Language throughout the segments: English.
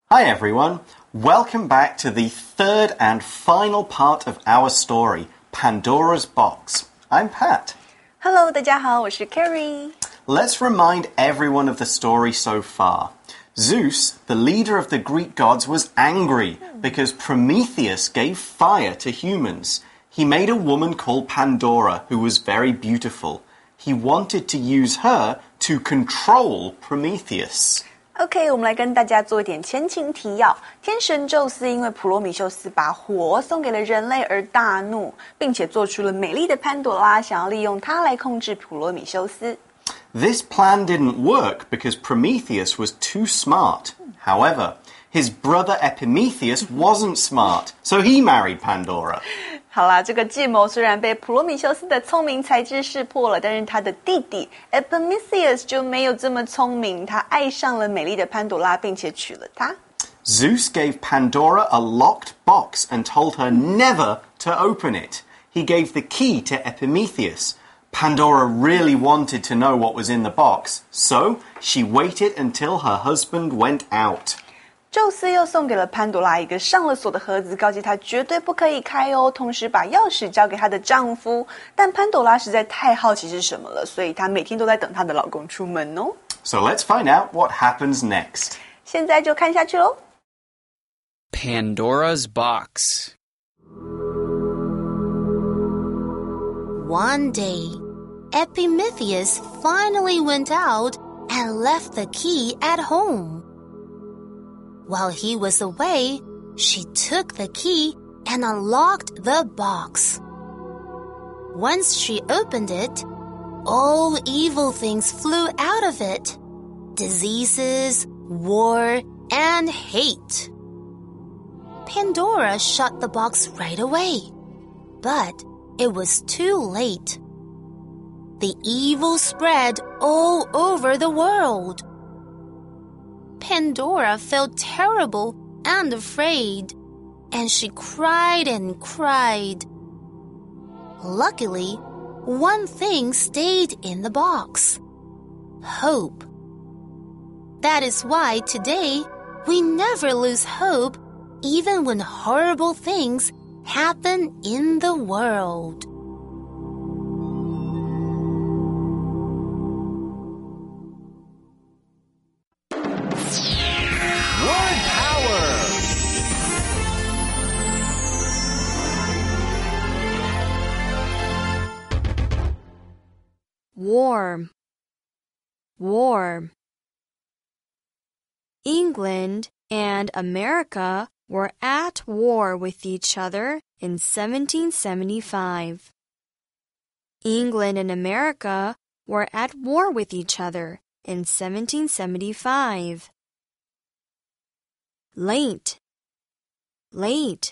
Hi everyone, welcome back to the third and final part of our story, Pandora's Box. I'm Pat. Hello, 大家好，我是 Carrie. Let's remind everyone of the story so far. Zeus, the leader of the Greek gods, was angry because Prometheus gave fire to humans. He made a woman called Pandora who was very beautiful. He wanted to use her to control Prometheus. OK， 我们来跟大家做一点前情提要。天神宙斯因为普罗米修斯把火送给了人类而大怒，并且做出了美丽的潘朵拉，想要利用它来控制普罗米修斯。 This plan didn't work because Prometheus was too smart. However, his brother Epimetheus wasn't smart, so he married Pandora. 好啦，这个计谋虽然被普罗米修斯的聪明才智识破了，但是他的弟弟 Epimetheus 就没有这么聪明，他爱上了美丽的潘朵拉，并且娶了她。 Zeus gave Pandora a locked box and told her never to open it. He gave the key to Epimetheus. Pandora really wanted to know what was in the box, so she waited until her husband went out. 宙斯又送给了潘朵拉一个上了锁的盒子，告诫她绝对不可以开哦，同时把钥匙交给她的丈夫。但潘朵拉实在太好奇是什么了，所以她每天都在等她的老公出门哦。 So let's find out what happens next. 现在就看下去喽。 Pandora's Box. One day, Epimetheus finally went out and left the key at home. While he was away, she took the key and unlocked the box. Once she opened it, all evil things flew out of it. Diseases, war, and hate. Pandora shut the box right away, but it was too late. The evil spread all over the world. Pandora felt terrible and afraid, and she cried and cried. Luckily, one thing stayed in the box: hope. That is why today we never lose hope, even when horrible things happen in the world. Word power! War. War. England and America were at war with each other in 1775. England and America were at war with each other in 1775. Late. Late.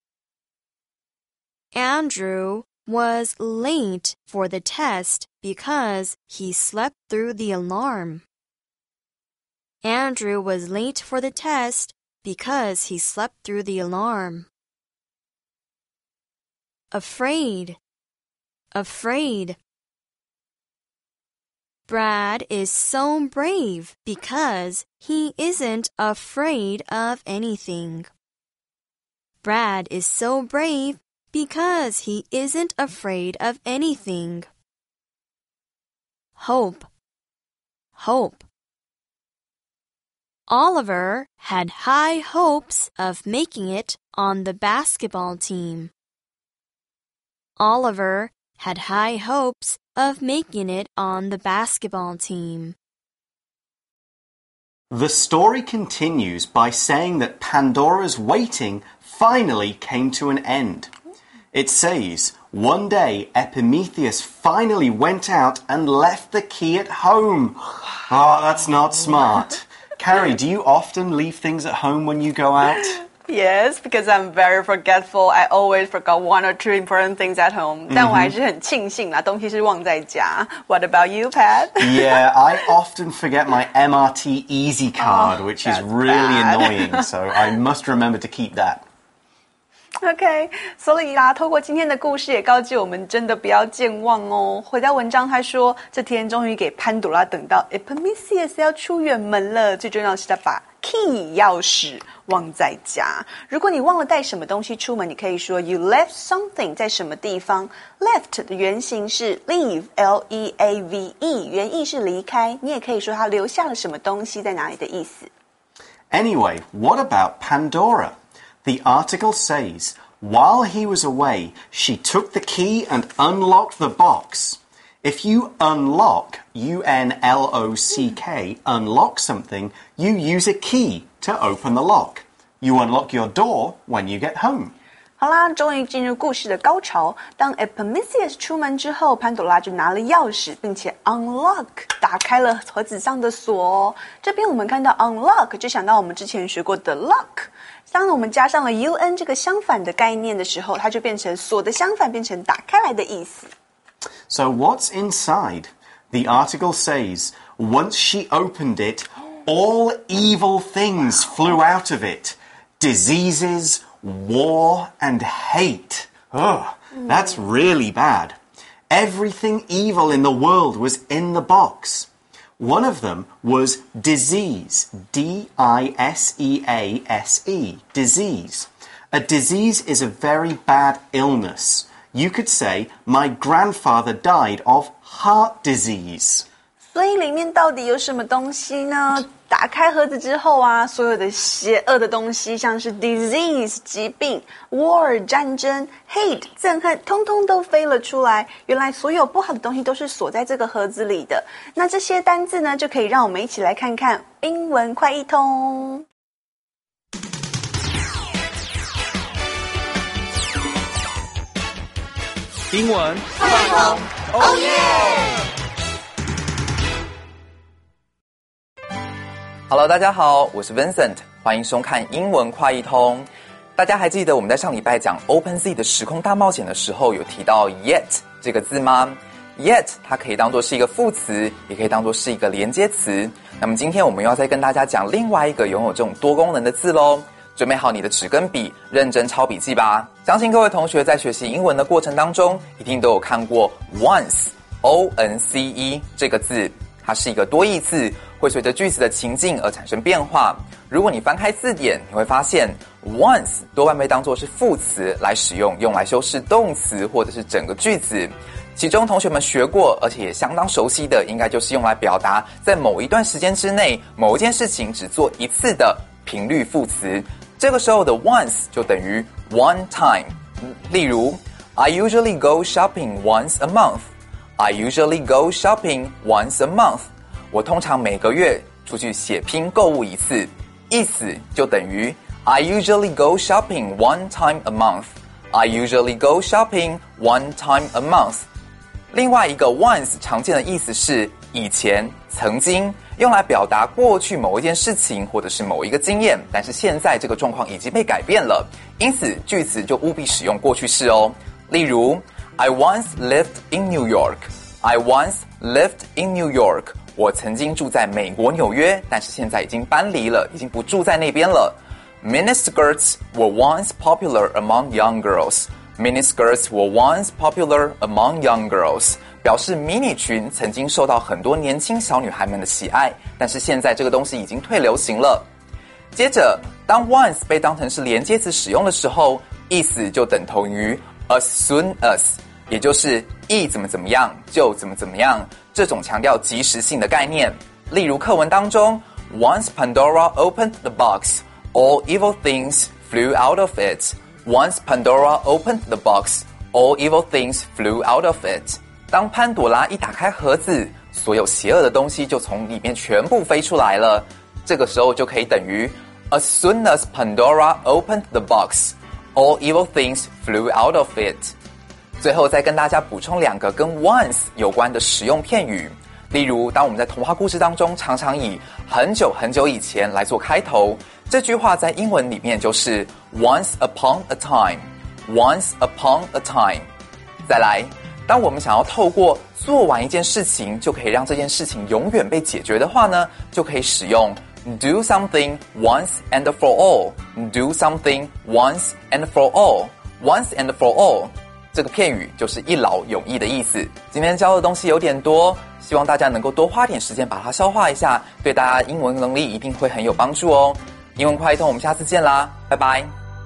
Andrew was late for the test because he slept through the alarm. Andrew was late for the test because he slept through the alarm. Afraid. Afraid. Brad is so brave because he isn't afraid of anything. Brad is so brave because he isn't afraid of anything. Hope. Hope. Oliver had high hopes of making it on the basketball team. Oliver had high hopes of making it on the basketball team. The story continues by saying that Pandora's waiting finally came to an end. It says, one day Epimetheus finally went out and left the key at home. Oh, that's not smart. Carrie, do you often leave things at home when you go out? Yes, because I'm very forgetful. I always forgot one or two important things at home. 但我还是很庆幸啦，东西是忘在家。What about you, Pat? Yeah, I often forget my MRT Easy card, which is really annoying, so I must remember to keep that. OK， 所以啦，透过今天的故事也告诫我们，真的不要健忘哦。回到文章，他说这天终于给潘朵拉等到 Epimetheus 要出远门了，最重要的是他把 key 钥匙忘在家。如果你忘了带什么东西出门，你可以说 You left something 在什么地方。Left 的原型是 leave L-E-A-V-E， 原意是离开，你也可以说他留下了什么东西在哪里的意思。 Anyway, what about Pandora? The article says, while he was away, she took the key and unlocked the box. If you unlock, U-N-L-O-C-K, unlock something, you use a key to open the lock. You unlock your door when you get home. 好啦，终于进入故事的高潮。当 Epimetheus 出门之后，潘朵拉就拿了钥匙，并且 unlock 打开了盒子上的锁哦。这边我们看到 unlock 就想到我们之前学过的 lock。当我们加上了 un 这个相反的概念的时候，它就变成锁的相反，变成打开来的意思。 So what's inside? The article says, once she opened it, all evil things flew out of it. Diseases, war, and hate. Ugh, that's really bad. Everything evil in the world was in the box. One of them was disease, D-I-S-E-A-S-E, disease. A disease is a very bad illness. You could say, my grandfather died of heart disease. 所以里面到底有什么东西呢？打开盒子之后啊，所有的邪恶的东西，像是 disease 疾病、war 战争、hate 憎恨，通通都飞了出来。原来所有不好的东西都是锁在这个盒子里的。那这些单字呢，就可以让我们一起来看看英文快一通。 英文快通，哦耶 ！Hello， 大家好，我是 Vincent， 欢迎收看英文快一通。大家还记得我们在上礼拜讲 OpenZ 的时空大冒险的时候，有提到 yet 这个字吗？ Yet 它可以当作是一个副词，也可以当作是一个连接词。那么今天我们要再跟大家讲另外一个拥有这种多功能的字咯。准备好你的纸跟笔，认真抄笔记吧。相信各位同学在学习英文的过程当中，一定都有看过 once O-N-C-E 这个字，它是一个多义字，会随着句子的情境而产生变化。如果你翻开字典，你会发现 once 多半被当作是副词来使用，用来修饰动词或者是整个句子。其中同学们学过而且也相当熟悉的，应该就是用来表达在某一段时间之内，某一件事情只做一次的频率副词。这个时候的 once 就等于 one time。例如 I usually go shopping once a month. I usually go shopping once a month. 我通常每个月出去血拼购物一次，意思就等于 I usually go shopping one time a month. I usually go shopping one time a month. 另外一个 once 常见的意思是以前、曾经，用来表达过去某一件事情或者是某一个经验，但是现在这个状况已经被改变了，因此句子就务必使用过去式哦。例如 I once lived in New York. I once lived in New York. 我曾经住在美国纽约，但是现在已经搬离了，已经不住在那边了。Miniskirts were once popular among young girls. Miniskirts were once popular among young girls. 表示迷你裙曾经受到很多年轻小女孩们的喜爱，但是现在这个东西已经退流行了。接着，当 once 被当成是连接词使用的时候，意思就等同于 as soon as， 也就是一怎么怎么样就怎么怎么样，这种强调即时性的概念。例如课文当中 Once Pandora opened the box, all evil things flew out of it. Once Pandora opened the box, all evil things flew out of it. 当潘朵拉一打开盒子，所有邪恶的东西就从里面全部飞出来了。这个时候就可以等于 As soon as Pandora opened the box, all evil things flew out of it. 最后再跟大家补充两个跟 once 有关的实用片语。例如，当我们在童话故事当中常常以很久很久以前来做开头，这句话在英文里面就是 Once upon a time. Once upon a time. 再来，当我们想要透过做完一件事情就可以让这件事情永远被解决的话呢，就可以使用 Do something once and for all. Do something once and for all. Once and for all. 这个片语就是一劳永逸的意思。今天教的东西有点多，希望大家能够多花点时间把它消化一下，对大家英文能力一定会很有帮助哦。英文快一通，我们下次见啦，拜拜。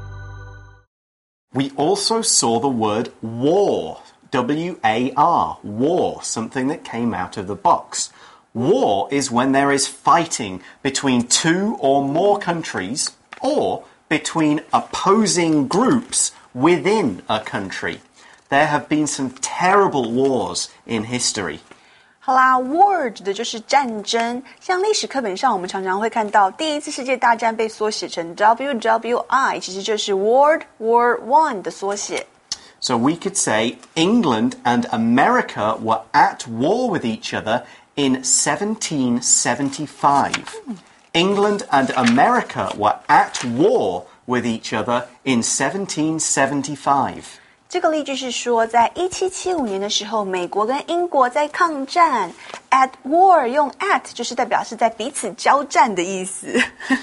We also saw the word war, W-A-R, war, something that came out of the box. War is when there is fighting between two or more countries or between opposing groups within a country. There have been some terrible wars in history. 好啦 ，war 指的就是战争。像历史课本上，我们常常会看到第一次世界大战被缩写成 WWI， 其实就是 World War I 的缩写。 So we could say England and America were at war with each other in 1775. England and America were at war with each other in 1775. 这个例句是说，在1775年的时候，美国跟英国在抗战。At war 用 at 就是代表是在彼此交战的意思。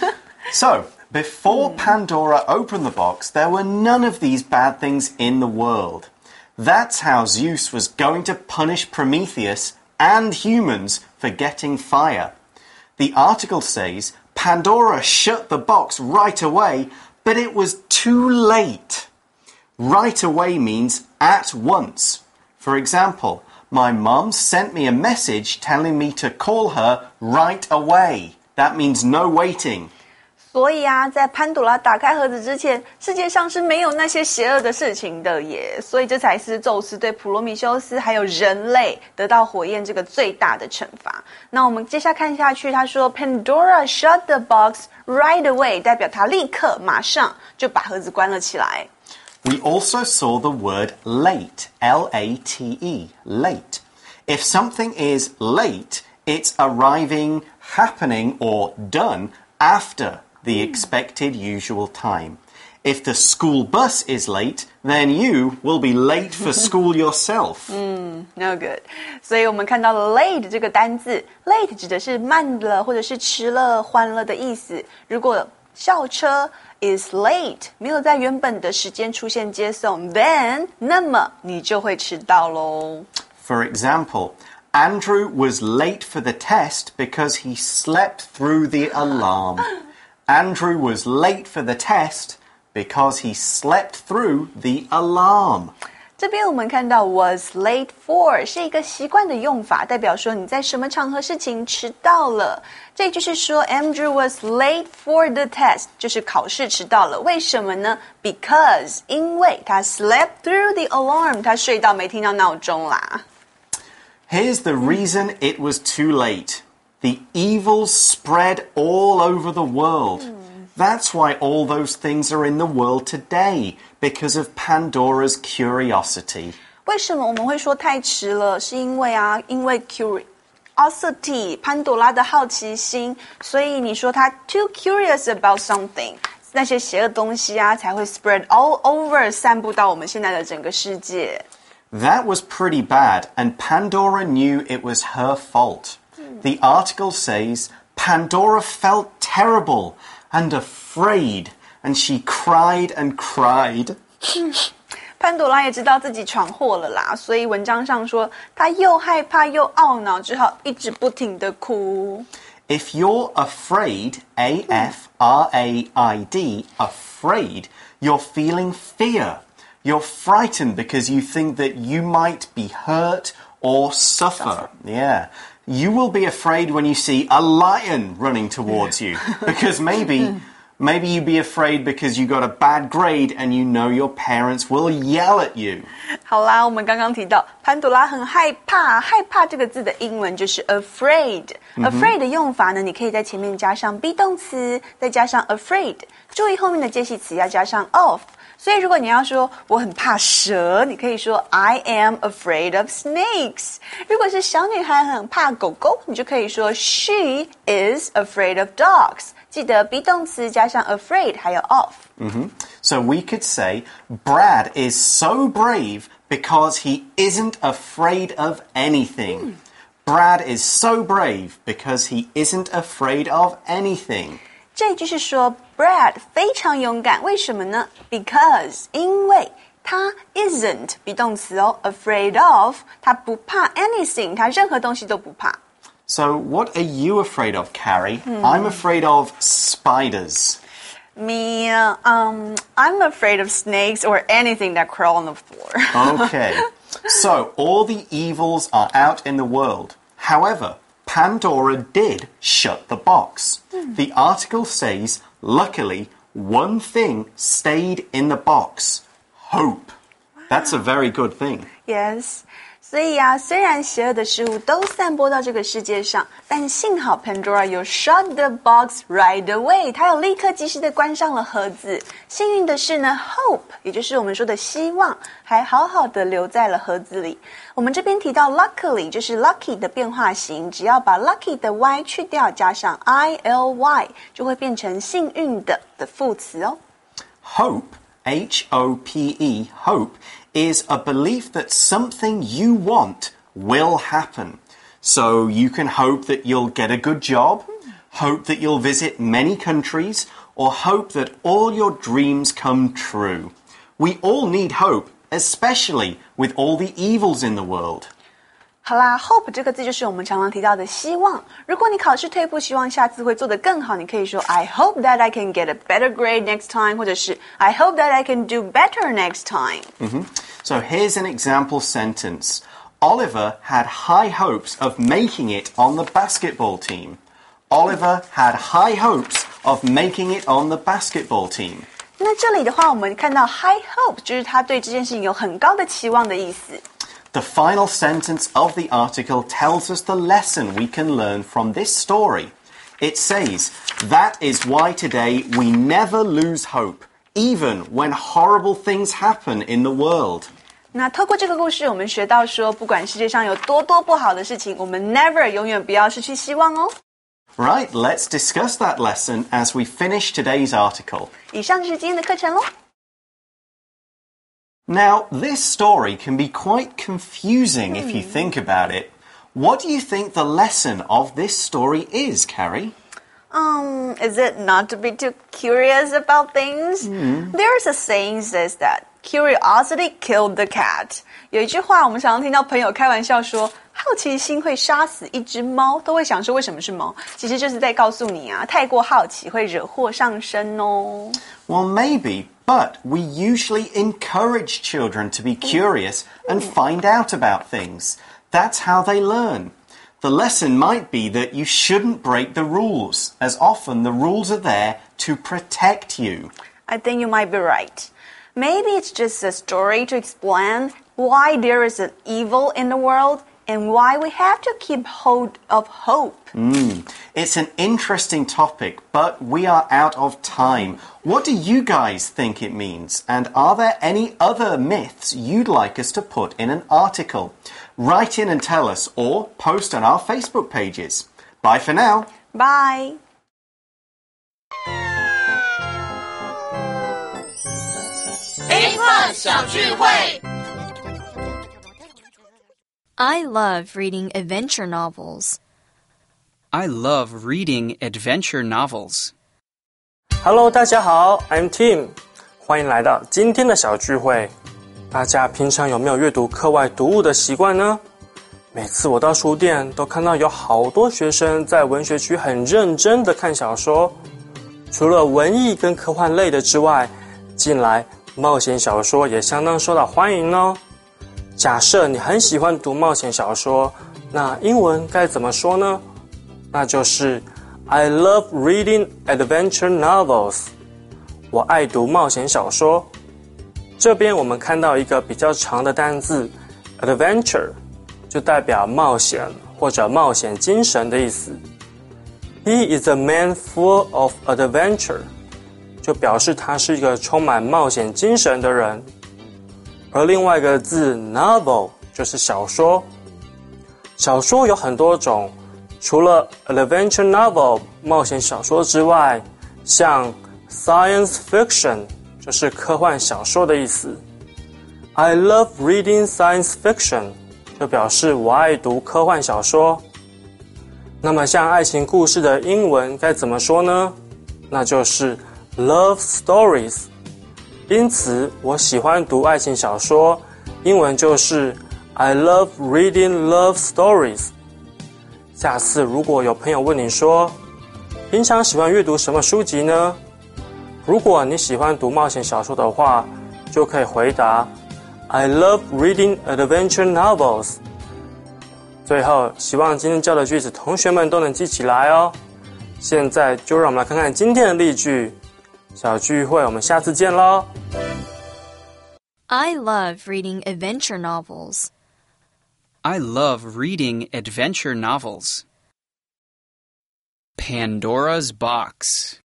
So, before Pandora opened the box, there were none of these bad things in the world. That's how Zeus was going to punish Prometheus and humans for getting fire. The article says Pandora shut the box right away, but it was too late. Right away means at once. For example, my mom sent me a message telling me to call her right away. That means no waiting. 所以啊，在潘朵拉打开盒子之前，世界上是没有那些邪恶的事情的耶。所以这才是宙斯对普罗米修斯还有人类得到火焰这个最大的惩罚。那我们接下来看下去，他说 Pandora shut the box right away， 代表他立刻马上就把盒子关了起来。 We also saw the word late, L-A-T-E, late. If something is late, it's arriving, happening, or done after the expected usual time. If the school bus is late, then you will be late for school yourself. No good. 所以我们看到了 late 这个单字 ，late 指的是慢了或者是迟了、缓了的意思。如果校车 is late 没有在原本的时间出现接送 then 那么你就会迟到咯。 For example, Andrew was late for the test because he slept through the alarm. Andrew was late for the test because he slept through the alarm. 这边我们看到 was late for 是一个习惯的用法，代表说你在什么场合事情迟到了。这就是说 Andrew was late for the test 就是考试迟到了。为什么呢？ Because 因为他 slept through the alarm 他睡到没听到闹钟啦。 Here's the reason it was too late. The evil spread all over the world. That's why all those things are in the world today, because of Pandora's curiosity. 为什么我们会说太迟了？是因为curiosity 潘朵拉的好奇心，所以你说他 too curious about something， 那些邪恶东西啊才会 spread all over 散布到我们现在的整个世界。 That was pretty bad, and Pandora knew it was her fault. The article says Pandora felt terrible and afraid, and she cried and cried. 潘朵拉也知道自己闯祸了啦，所以文章上说她又害怕又懊恼，只好一直不停地哭。 If you're afraid, A-F-R-A-I-D, afraid, you're feeling fear. You're frightened because you think that you might be hurt or suffer. Yeah. You will be afraid when you see a lion running towards you because maybe you'd be afraid because you got a bad grade and you know your parents will yell at you. 好啦，我们刚刚提到潘朵拉很害怕，害怕这个字的英文就是 afraid。afraid 的用法呢，你可以在前面加上 be 动词，再加上 afraid。注意后面的介系词要加上 of。所以如果你要说我很怕蛇，你可以说 I am afraid of snakes。如果是小女孩很怕狗狗，你就可以说 She is afraid of dogs。记得 be 动词加上 afraid 还有 of。 So we could say Brad is so brave because he isn't afraid of anything. Brad is so brave because he isn't afraid of anything. 这一句是说 Brad 非常勇敢，为什么呢？ Because 因为他 isn't be 动词哦 afraid of 他不怕 anything 他任何东西都不怕。 So what are you afraid of, Carrie? I'm afraid of spiders. Me, I'm afraid of snakes or anything that crawl on the floor. Okay. So all the evils are out in the world. However, Pandora did shut the box. The article says, luckily, one thing stayed in the box. Hope. That's a very good thing. Yes. 所以啊，虽然邪恶的事物都散播到这个世界上，但幸好 Pandora 有 shut the box right away， 她有立刻及时的关上了盒子。幸运的是呢 ，hope 也就是我们说的希望，还好好的留在了盒子里。我们这边提到 luckily 就是 lucky 的变化型，只要把 lucky 的 y 去掉，加上 ily 就会变成幸运的副词哦。 Hope, H-O-P-E, hope, is a belief that something you want will happen. So you can hope that you'll get a good job, hope that you'll visit many countries, or hope that all your dreams come true. We all need hope, especially with all the evils in the world. 好啦 ，hope 这个字就是我们常常提到的希望。如果你考试退步，希望下次会做得更好，你可以说 I hope that I can get a better grade next time， 或者是 I hope that I can do better next time。 So here's an example sentence. Oliver had high hopes of making it on the basketball team. Oliver had high hopes of making it on the basketball team. 那这里的话，我们看到 high hope 就是他对这件事情有很高的期望的意思。 The final sentence of the article tells us the lesson we can learn from this story. It says, that is why today we never lose hope, even when horrible things happen in the world. 那透过这个故事，我们学到说，不管世界上有多不好的事情，我们 never 永远不要失去希望哦。 Right, let's discuss that lesson as we finish today's article. 以上就是今天的课程咯。 Now, this story can be quite confusing if you think about it. What do you think the lesson of this story is, Carrie? Is it not to be too curious about things? There's a saying says that curiosity killed the cat. 有一句话，我们常常听到朋友开玩笑说，好奇心会杀死一只猫，都会想说为什么是猫？其实就是在告诉你啊，太过好奇会惹祸上身哦。 Well, maybe, but we usually encourage children to be curious and find out about things. That's how they learn. The lesson might be that you shouldn't break the rules, as often the rules are there to protect you. I think you might be right. Maybe it's just a story to explain why there is an evil in the world and why we have to keep hold of hope. It's an interesting topic, but we are out of time. What do you guys think it means? And are there any other myths you'd like us to put in an article? Write in and tell us, or post on our Facebook pages. Bye for now. Bye. A-Plus 小聚会 I love reading adventure novels. I love reading adventure novels. Hello， 大家好 ，I'm Tim， 欢迎来到今天的小聚会。大家平常有没有阅读课外读物的习惯呢？每次我到书店，都看到有好多学生在文学区很认真的看小说。除了文艺跟科幻类的之外，近来冒险小说也相当受到欢迎哦。假设你很喜欢读冒险小说，那英文该怎么说呢？那就是 I love reading adventure novels. 我爱读冒险小说。这边我们看到一个比较长的单字 adventure， 就代表冒险或者冒险精神的意思。He is a man full of adventure， 就表示他是一个充满冒险精神的人。而另外一个字 novel 就是小说。小说有很多种，除了 adventure novel 冒险小说之外，像 science fiction 就是科幻小说的意思。I love reading science fiction， 就表示我爱读科幻小说。那么像爱情故事的英文该怎么说呢？那就是 love stories。因此我喜欢读爱情小说，英文就是 I love reading love stories。下次如果有朋友问你说，平常喜欢阅读什么书籍呢？如果你喜欢读冒险小说的话，就可以回答 I love reading adventure novels。最后，希望今天教的句子同学们都能记起来哦。现在就让我们来看看今天的例句。小聚会，我们下次见咯。 I love reading adventure novels. I love reading adventure novels. Pandora's Box.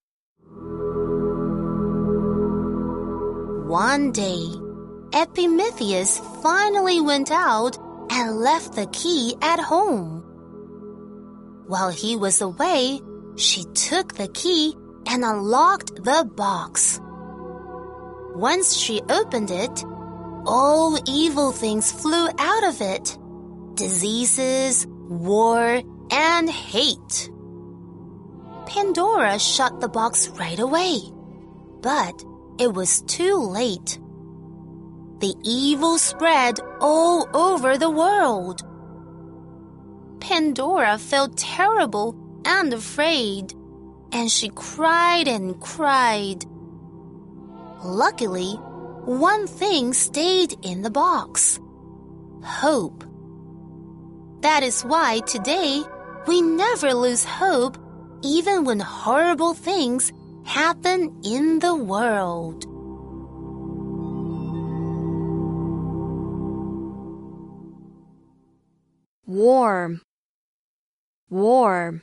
One day, Epimetheus finally went out and left the key at home. While he was away, she took the key and unlocked the box. Once she opened it, all evil things flew out of it. Diseases, war, and hate. Pandora shut the box right away, but it was too late. The evil spread all over the world. Pandora felt terrible and afraid, and she cried and cried. Luckily, one thing stayed in the box: hope. That is why today we never lose hope, even when horrible things happen in the world. War. War.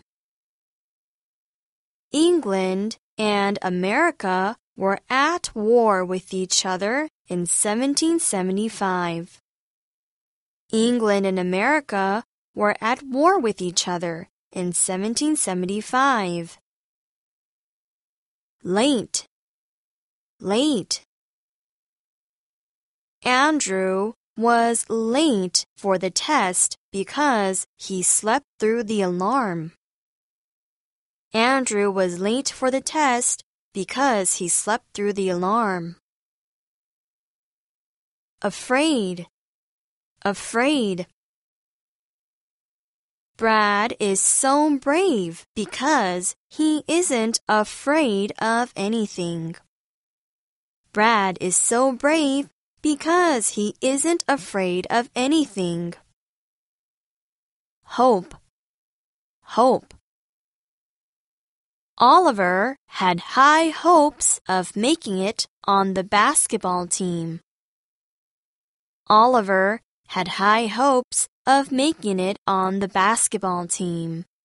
England and America were at war with each other in 1775. England and America were at war with each other in 1775. Late. Late. Andrew was late for the test because he slept through the alarm. Andrew was late for the test because he slept through the alarm. Afraid. Afraid. Brad is so brave because he isn't afraid of anything. Brad is so brave because he isn't afraid of anything. Hope. Hope. Oliver had high hopes of making it on the basketball team. Oliver had high hopes of making it on the basketball team.